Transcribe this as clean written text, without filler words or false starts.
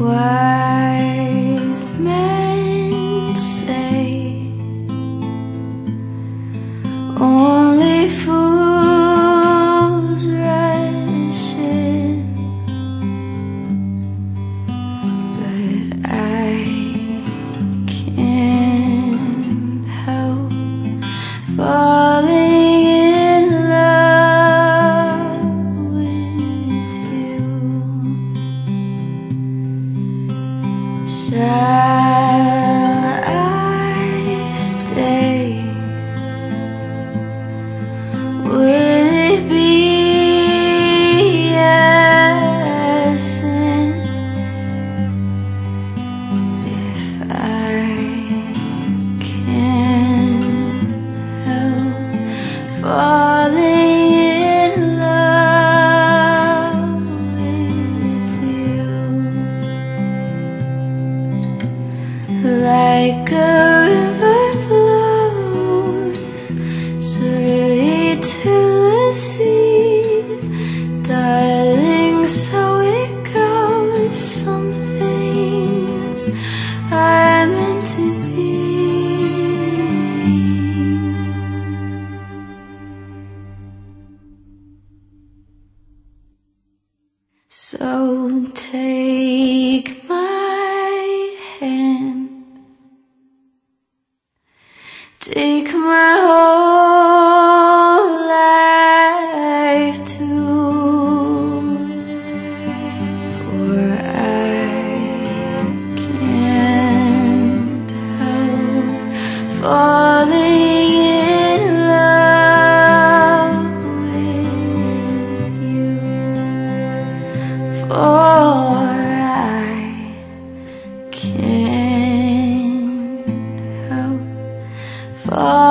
Wise men say only fools rush in, but I can't help falling in love with you. Shall I stay? Would it be a sin if I can't help falling in love with you? Like a river flows surely to the sea, darling, so it goes. Some things are meant to be. So take my hand, take my whole life too, for I can't help falling in love with you, for I can't help falling